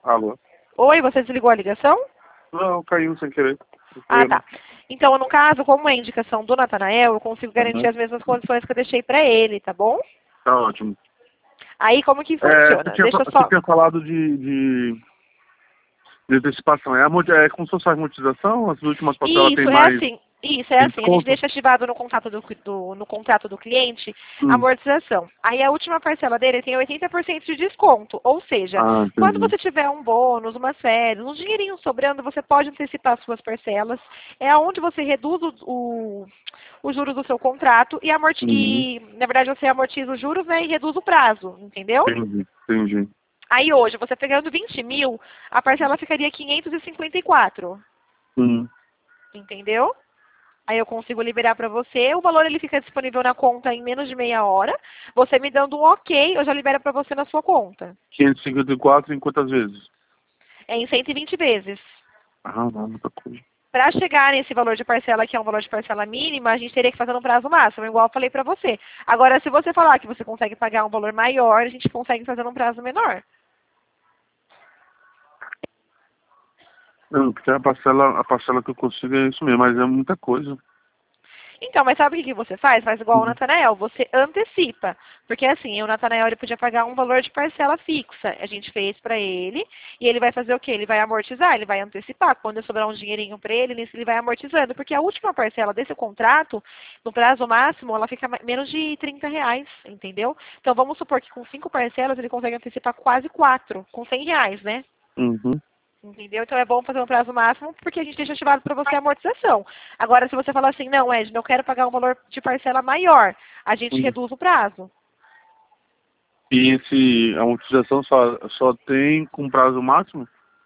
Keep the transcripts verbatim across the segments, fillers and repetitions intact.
Alô? Oi, você desligou a ligação? Não, caiu sem querer. Ah, tá. Então, no caso, como é indicação do Natanael, eu consigo garantir Uhum. as mesmas condições que eu deixei pra ele, tá bom? Tá ótimo. Aí, como que É, você, funciona? tinha, Deixa fa- eu você só... tinha falado de, de, de antecipação. É, amorti- é como se fosse a amortização? As últimas parcelas tem Isso, é mais assim. Isso, é tem assim. A gente desconto? deixa ativado no contrato do, do- no contrato do cliente a Hum. amortização. Aí a última parcela dele tem oitenta por cento de desconto. Ou seja, Ah, quando entendi. você tiver um bônus, umas férias, um dinheirinho sobrando, você pode antecipar as suas parcelas. É onde você reduz o, o, os juros do seu contrato e, amorti Uhum. e, na verdade, você amortiza os juros, né, e reduz o prazo, entendeu? Entendi, entendi. Aí hoje, você pegando vinte mil, a parcela ficaria quinhentos e cinquenta e quatro, Hum. entendeu? Aí eu consigo liberar para você, o valor ele fica disponível na conta em menos de meia hora. Você me dando um ok, eu já libero para você na sua conta. quinhentos e cinquenta e quatro em quantas vezes? É em cento e vinte vezes. Ah, não, muita coisa. Para chegar nesse valor de parcela, que é um valor de parcela mínima, a gente teria que fazer no prazo máximo, igual eu falei para você. Agora, se você falar que você consegue pagar um valor maior, a gente consegue fazer num prazo menor. Não, porque a parcela, a parcela que eu consigo é isso mesmo, mas é muita coisa. Então, mas sabe o que que você faz? Faz igual o Uhum. Natanael, você antecipa. Porque assim, o Natanael ele podia pagar um valor de parcela fixa. A gente fez para ele e ele vai fazer o quê? Ele vai amortizar, ele vai antecipar. Quando sobrar um dinheirinho para ele, nisso ele vai amortizando. Porque a última parcela desse contrato, no prazo máximo, ela fica menos de trinta reais, entendeu? Então vamos supor que com cinco parcelas ele consegue antecipar quase quatro, com cem reais, né? Uhum. Entendeu? Então é bom fazer um prazo máximo porque a gente deixa ativado para você a amortização. Agora, se você falar assim, não, Edna, eu quero pagar um valor de parcela maior, a gente Uhum. reduz o prazo. E esse, a amortização só, só tem com prazo máximo?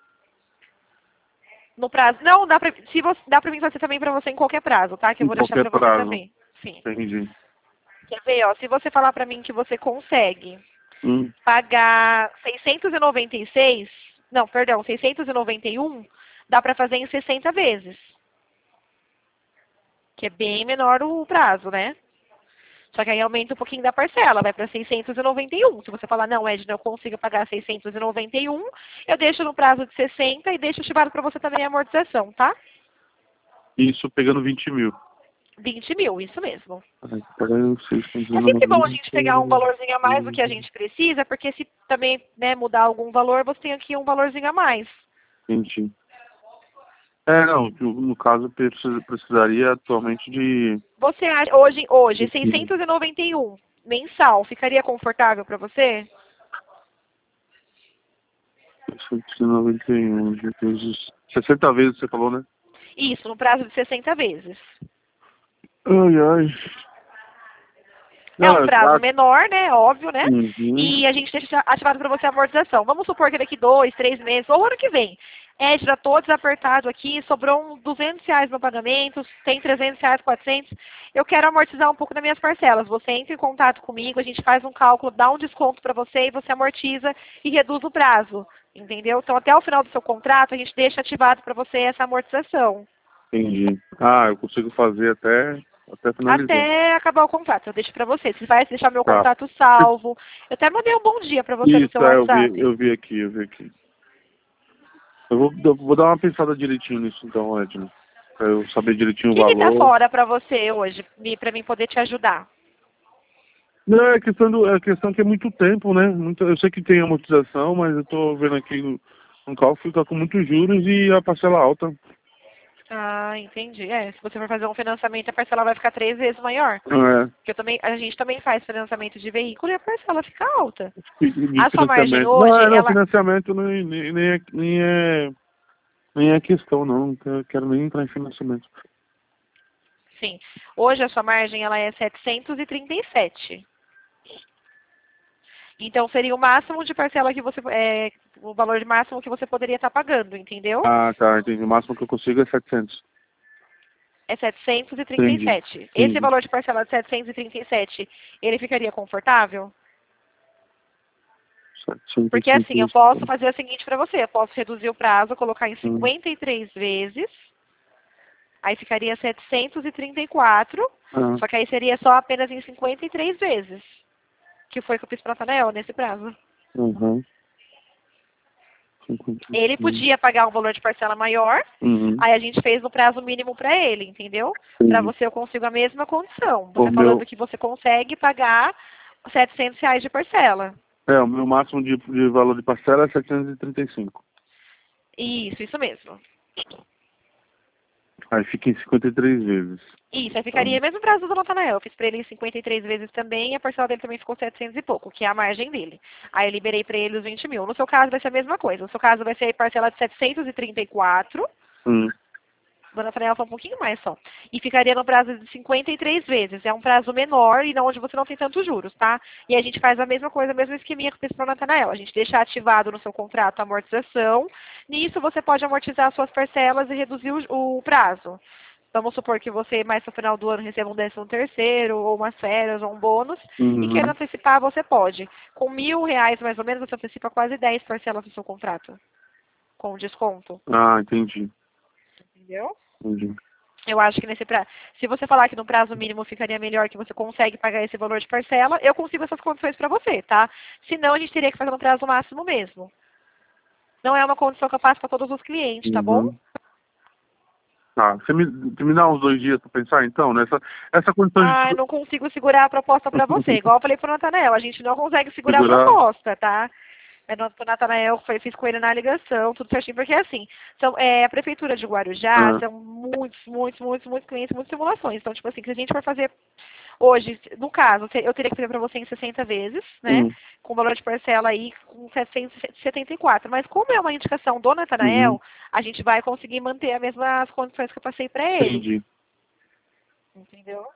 No prazo. Não, dá pra, se você, dá pra mim fazer também para você em qualquer prazo, tá? Que eu Em vou deixar qualquer para você prazo. também. Sim. Entendi. Quer ver, ó, se você falar para mim que você consegue Hum. pagar seiscentos e noventa e seis, não, perdão, seiscentos e noventa e um, dá para fazer em sessenta vezes. Que é bem menor o prazo, né? Só que aí aumenta um pouquinho da parcela, vai para seiscentos e noventa e um. Se você falar, não, Edna, eu consigo pagar seiscentos e noventa e um, eu deixo no prazo de sessenta e deixo ativado para você também a amortização, tá? Isso pegando vinte mil. vinte mil, isso mesmo. Ai, peraí, seiscentos e É sempre bom a noventa. gente pegar um valorzinho a mais do que a gente precisa, porque se também né, mudar algum valor, você tem aqui um valorzinho a mais. Entendi. É, não, no no caso precisa- precisaria atualmente de Você acha, hoje, hoje, de quinze. seiscentos e noventa e um mensal, ficaria confortável para você? seiscentos e noventa e um vezes sessenta vezes você falou, né? Isso, no prazo de sessenta vezes. Ai, ai. É Não, um é- prazo ah, menor, né? Óbvio, né? uhum. E a gente deixa ativado para você a amortização. Vamos supor que daqui dois, três meses, ou ano que vem. É, já estou desapertado aqui, sobrou uns duzentos reais no pagamento, tem trezentos reais, quatrocentos. Eu quero amortizar um pouco das minhas parcelas. Você entra em contato comigo, a gente faz um cálculo, dá um desconto para você e você amortiza e reduz o prazo. Entendeu? Então, até o final do seu contrato, a gente deixa ativado para você essa amortização. Entendi. Ah, eu consigo fazer até, até finalizar. Até acabar o contrato. Eu deixo pra você. Você vai deixar meu Tá. contato salvo. Eu até mandei um bom dia pra você no seu Isso, é, eu vi, WhatsApp. eu vi aqui, eu vi aqui. Eu vou, eu vou dar uma pensada direitinho nisso então, Edna. Pra eu saber O direitinho o que que tá valor. fora pra você hoje, mi- pra mim poder te ajudar? Não, é questão, do, é questão que é muito tempo, né? Muito, eu sei que tem amortização, mas eu tô vendo aqui no, no cálculo tá com muitos juros e a parcela alta. Ah, entendi. É, se você for fazer um financiamento, a parcela vai ficar três vezes maior. É, Porque eu também, a gente também faz financiamento de veículo e a parcela fica alta. de A sua margem financiamento. Não, hoje, é, não, ela... financiamento nem, nem, nem, é, nem, é, nem é questão, não. Eu quero nem entrar em financiamento. Sim. Hoje a sua margem, ela é setecentos e trinta e sete. Então seria o máximo de parcela que você... É, o valor de máximo que você poderia estar pagando, entendeu? Ah, tá, entendi. O máximo que eu consigo é setecentos. É setecentos e trinta e Entendi, sete. Esse entendi. valor de parcela de setecentos e trinta e sete, ele ficaria confortável? setecentos e Porque trinta assim, eu e posso sete. fazer o seguinte para você, eu posso reduzir o prazo, colocar em Hum, cinquenta e três vezes, aí ficaria setecentos e trinta e quatro, ah, só que aí seria só apenas em cinquenta e três vezes, que foi o que eu fiz para a Natanael nesse prazo. uhum. cinquenta e Ele três. podia pagar um valor de parcela maior, Uhum. aí a gente fez no prazo mínimo para ele, entendeu? Entendi. Para você eu consigo a mesma condição. O Você falando meu, que você consegue pagar setecentos reais de parcela. é, o meu máximo de, de valor de parcela é setecentos e trinta e cinco. Isso, isso mesmo. Aí fica em cinquenta e três vezes. Isso, aí ficaria mesmo prazo do Natanael. Eu fiz para ele em cinquenta e três vezes também, e a parcela dele também ficou setecentos e pouco, que é a margem dele. Aí eu liberei para ele os vinte mil. No seu caso vai ser a mesma coisa. No seu caso vai ser parcela de setecentos e trinta e quatro. Hum. O Natanael foi um pouquinho mais só. E ficaria no prazo de cinquenta e três vezes. É um prazo menor e não onde você não tem tantos juros, tá? E a gente faz a mesma coisa, o mesmo esqueminha que eu fiz para o Natanael. A gente deixa ativado no seu contrato a amortização. Nisso você pode amortizar suas parcelas e reduzir o, o prazo. Vamos supor que você, mais no final do ano, receba um décimo terceiro, ou umas férias, ou um bônus, Uhum. e queira antecipar, você pode. Com mil reais, mais ou menos, você antecipa quase dez parcelas do seu contrato, com desconto. Ah, entendi. Entendeu? Entendi. Eu acho que nesse prazo, se você falar que no prazo mínimo ficaria melhor, que você consegue pagar esse valor de parcela, eu consigo essas condições para você, tá? Senão, a gente teria que fazer no prazo máximo mesmo. Não é uma condição que eu faço para todos os clientes, tá bom? Uhum. Tá, você me, você me dá uns dois dias para pensar, então, nessa essa condição Ah, eu de não consigo segurar a proposta para você. Igual eu falei pro Natanael, a gente não consegue segurar, segurar. a proposta, tá? É, no, pro Natanael, foi, fiz com ele na ligação, tudo certinho, porque assim, são, é, a Prefeitura de Guarujá, Ah. são muitos, muitos, muitos, muitos clientes, muitas simulações. Então, tipo assim, se a gente for fazer hoje, no caso, eu teria que fazer para você em sessenta vezes, né? Uhum. Com valor de parcela aí com setecentos e setenta e quatro. Mas como é uma indicação do Natanael, Uhum. a gente vai conseguir manter as mesmas condições que eu passei para ele. Entendi. Entendeu?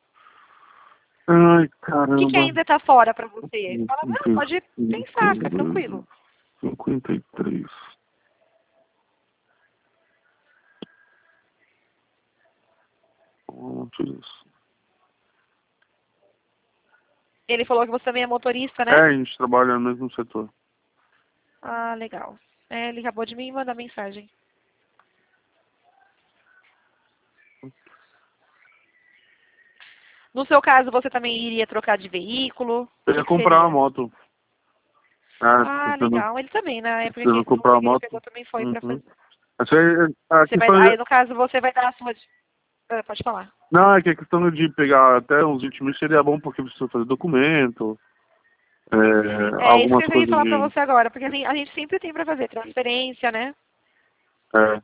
Ai, O que, que caramba. ainda está fora para você? Fala, não, pode pensar, fica tranquilo. cinquenta e três. Pontos. Ele falou que você também é motorista, É, né? a gente trabalha no mesmo setor. Ah, legal. É, ele acabou de me mandar mensagem. No seu caso, você também iria trocar de veículo? Eu O ia que que comprar uma seria? moto. Ah, Ah, precisando, legal. Ele também, na época precisando que comprar uma que ele moto. pegou também foi Uhum. para fazer. Essa aí, a Você vai, questão aí, é, no caso, você vai dar a sua... Ah, pode falar. não, é que a questão de pegar até uns vinte mil seria bom porque precisa fazer documento, é, É isso que algumas eu ia coisas falar pra de... você agora, porque assim, a gente sempre tem pra fazer transferência, né? É,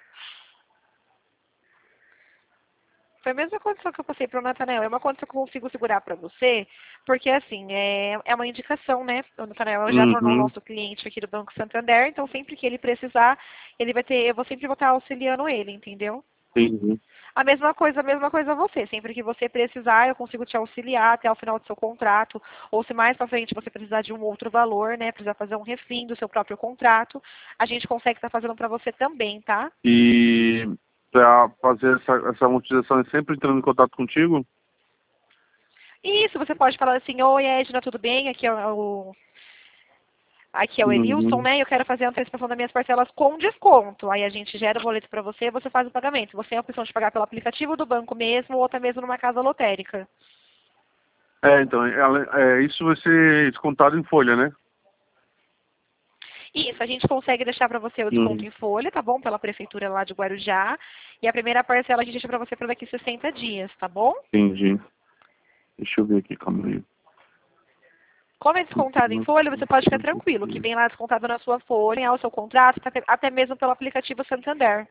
Foi a mesma condição que eu passei pro Natanael. É uma condição que eu consigo segurar pra você, porque assim, é, é uma indicação, né? O Natanael já tornou o uhum, nosso cliente aqui do Banco Santander, então sempre que ele precisar, ele vai ter, eu vou sempre vou estar auxiliando ele, entendeu? entendi. A mesma coisa, a mesma coisa você. Sempre que você precisar, eu consigo te auxiliar até o final do seu contrato. Ou se mais pra frente você precisar de um outro valor, né? Precisar fazer um refim do seu próprio contrato, a gente consegue estar fazendo pra você também, tá? E para fazer essa, essa amortização é sempre entrando em contato contigo? Isso, você pode falar assim, oi Edna, tudo bem? Aqui é o, aqui é o Elilson, Uhum. né? Eu quero fazer a antecipação das minhas parcelas com desconto. Aí a gente gera o boleto para você e você faz o pagamento. Você tem a opção de pagar pelo aplicativo do banco mesmo ou até mesmo numa casa lotérica. É, então, ela- é, isso vai ser descontado em folha, né? Isso, a gente consegue deixar para você o desconto Uhum. em folha, tá bom? Pela prefeitura lá de Guarujá. E a primeira parcela a gente deixa para você para daqui sessenta dias, tá bom? Entendi. Deixa eu ver aqui, calma aí. Como é descontado em folha, você pode ficar tranquilo, que vem lá descontado na sua folha, é o seu contrato, até- até mesmo pelo aplicativo Santander.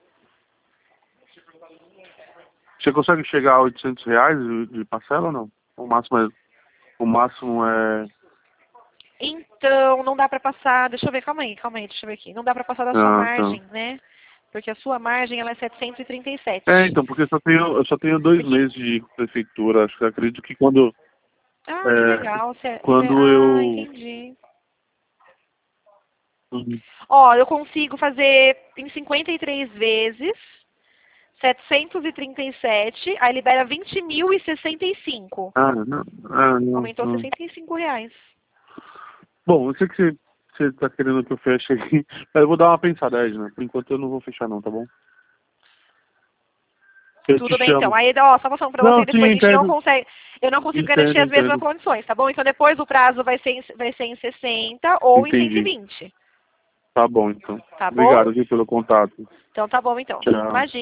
Você consegue chegar a oitocentos reais de, de parcela ou não? O máximo é... O máximo é... Então, não dá para passar, deixa eu ver, calma aí, calma aí, deixa eu ver aqui. Não dá para passar da sua Ah, tá. margem, né? Porque a sua margem, ela é setecentos e trinta e sete. É, então, porque eu só tenho, eu só tenho dois Porque- meses de prefeitura. Acho que acredito que quando... Ah, que É, legal. Você, você, quando ah, eu... entendi. Uhum. Ó, eu consigo fazer em cinquenta e três vezes, setecentos e trinta e sete, aí libera vinte mil e sessenta e cinco. Ah, não, ah, não, Aumentou não. sessenta e cinco reais. Bom, eu sei que você, você tá querendo que eu feche aqui, mas eu vou dar uma pensada, Edna. Por enquanto eu não vou fechar não, tá bom? Eu te Tudo bem, então. chamo. Aí, ó, só passando pra Não, você, depois sim, a gente não entendo. consegue, eu não consigo garantir Entendo, as mesmas entendo. condições, tá bom? Então depois o prazo vai ser em, vai ser em sessenta ou em cento e Entendi. vinte. Tá bom, então. Tá bom? Obrigado aqui pelo contato. Então tá bom, então. Tchau. Imagina.